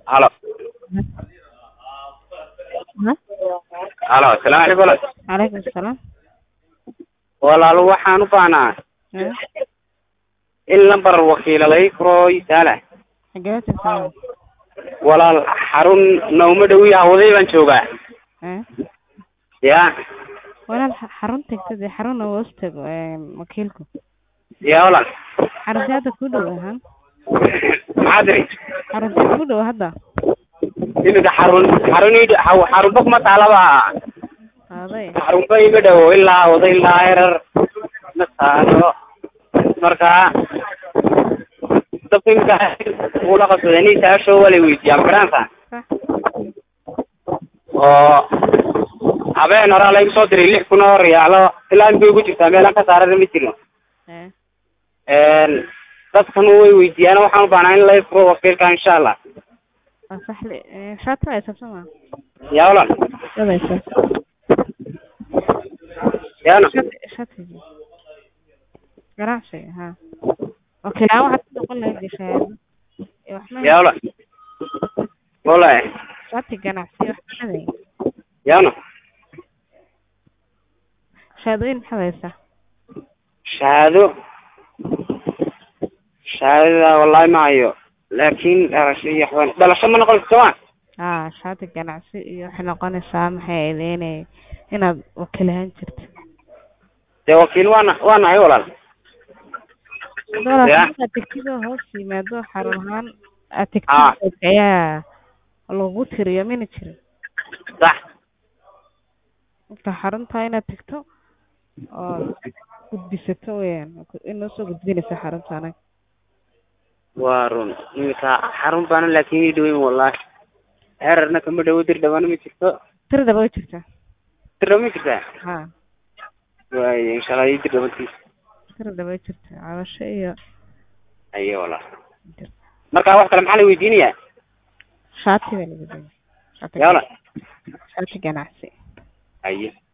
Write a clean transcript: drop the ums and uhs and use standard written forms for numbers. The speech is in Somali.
Halo. Ha? Halo, assalaamu calaykum. Calaykum asalaam. Walaalo waxaan u baahnaa Ha? in lambar wakiila laga furo isaala. Xagee tagtaa? Walaal xarun nooma dhow yahay waday baan joogaa. Ha? Yaa. Walaal xarun tagtay xarun oo hoostag wakiilku. Yaa walaal. Xarunta ku dhow ahaan. Maxaadri? Xarunta ku dhow hadda. Imika xarunba kuma taalaba. Aday. Xarunba iga dhow ilaa waday ilaa erar ma taalo. Markaa dadka imika ula qabsadeen isaasho wali weydiiyaan garanaysaa. Sax. oo habeen hore la igu soo diray 6,000 oo riyaalo ilaa inta ugu jirtaa meel aan ka saaran ma jiro. dadkan way weydiiyaan waxaan u baahnaa in la furo wakiilka insha Allah. صح لي شاطر يا سما يا ولد يا يا أنا شاطر قراشي ها اوكي لا واحد تقول لي دي شهاده يا ولد والله شاطر قراشي واحد يا أنا شهادين حويسه شهادة والله ما هي لكن رشيح بلا شو ما نقول سواء شهادة ganacsi iyo waxa noqonaysaa maxay ideenay inaad wakiilahan jirto de wakiil waana ay walaal doolarka tigtiga hoos yimaado xarumahan tigtiga ayaa lagu tiriyo mina jirin sax inta xarunta inaad tagto oo gudbisato weeyaan inoo soo gudbinaysa xaruntaana وارون إنك حرم بنا لكن يدوي والله هرنا كم دو تر دبنا ميشتو تر دبوا تشتا تر ميشتا ها وإن شاء الله يتر دبنا تر دبوا تشتا على شيء أيه والله مركا واحد كلام حالي ويديني يا شاتي ولا بدي يلا شاتي جناحي أيه